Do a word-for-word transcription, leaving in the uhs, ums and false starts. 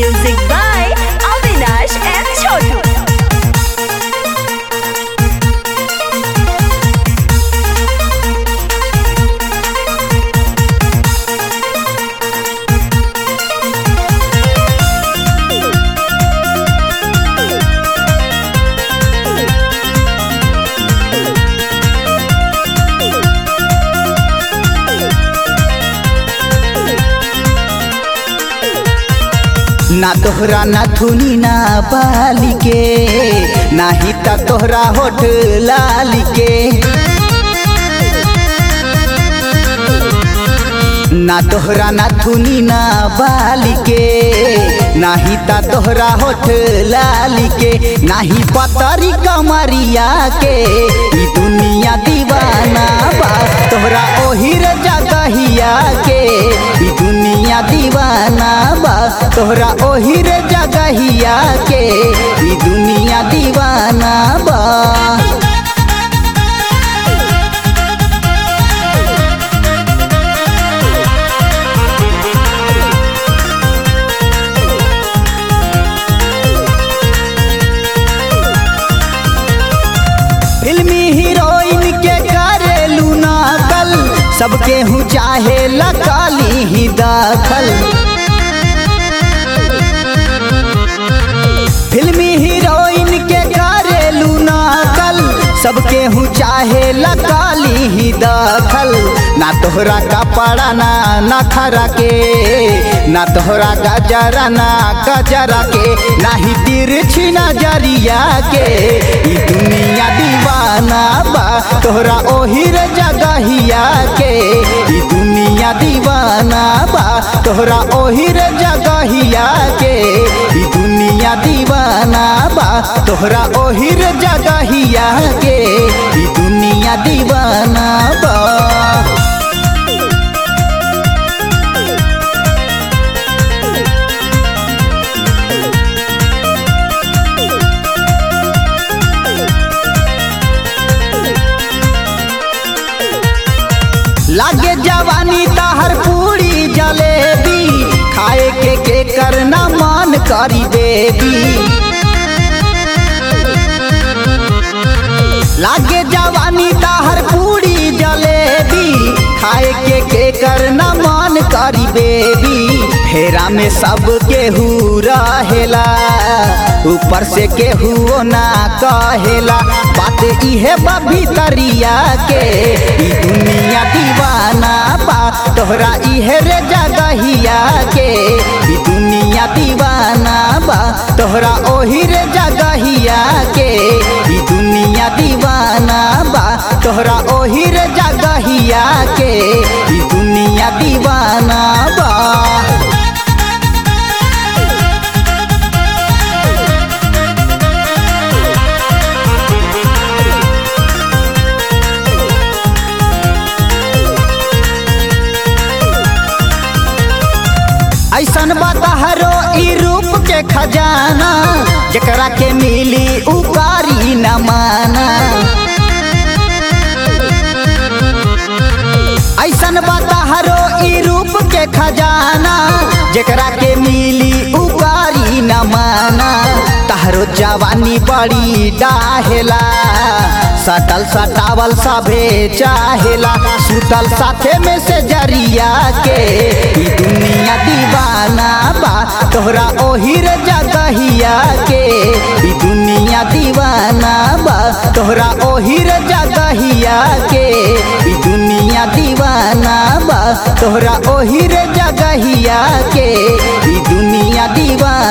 Music by Avinash and Chotu. ना तोहरा ना थुनी ना बाली के नाही ता तोहरा होठ लाली के ना तोहरा ना थुनी ना बाली के नाही ता तोहरा होठ लाली के नाही पतरी कमरिया के ई दुनिया दीवाना बा तोहरा ओहिर जगहिया के ई दुनिया दीवाना बा तोहरा ओहिर जगहिया के ई दुनिया दीवाना बा। फिल्मी हीरोइन के करेलू नकल सबके हूँ चाहे लकाली ही दाखल फिल्मी हीरोइन के करेलू नकल सबके हूँ चाहे लकाली ही दाखल ना तोहरा कपड़ा ना नखरा के ना तोहरा गजरा ना गजरा के ना ही तिरछी नजरिया के ई दुनिया दीवाना बा तोहरा ओहिर जगहिया के ई दुनिया दीवाना बा तोहरा ओहिर जगहिया के ई दुनिया दीवाना बा तोहरा ओहिर जगहिया के ई दुनिया दीवाना बा। लागे जवानी ताहर पूरी जलेबी खाए के के करना मान करी देवी लागे जवानी ताहर पूरी जलेबी खाए के के करना मान करी बेबी फेरा में सब केहू रहेला ऊपर से केहू ना कहेला बात इहे बा भीतरिया के ई दुनिया दीवाना बा तोहरा इहे रे जगहिया के ई दुनिया दीवाना बा तोहरा ओही रे जगहिया के ई दुनिया दीवाना बा तोहरा ओही रे जगहिया के ई दुनिया दीवाना बा। ऐसन बताहरो ई रूप के खजाना जकरा के मिली उकारी न माना ऐसन बताहरो ई रूप के खजाना जकरा के मिली उकारी न माना तहरो जवानी बड़ी डाहेला सटल सटावल सभे चाहेला सुतल साथे में से जरिया के ई दुनिया दीवाना बा तोहरा ओहिर जगहिया के ई दुनिया दीवाना बा तोहरा ओहिर जगहिया के ई दुनिया दीवाना बा तोहरा ओहिर जगहिया के ई दुनिया दीवाना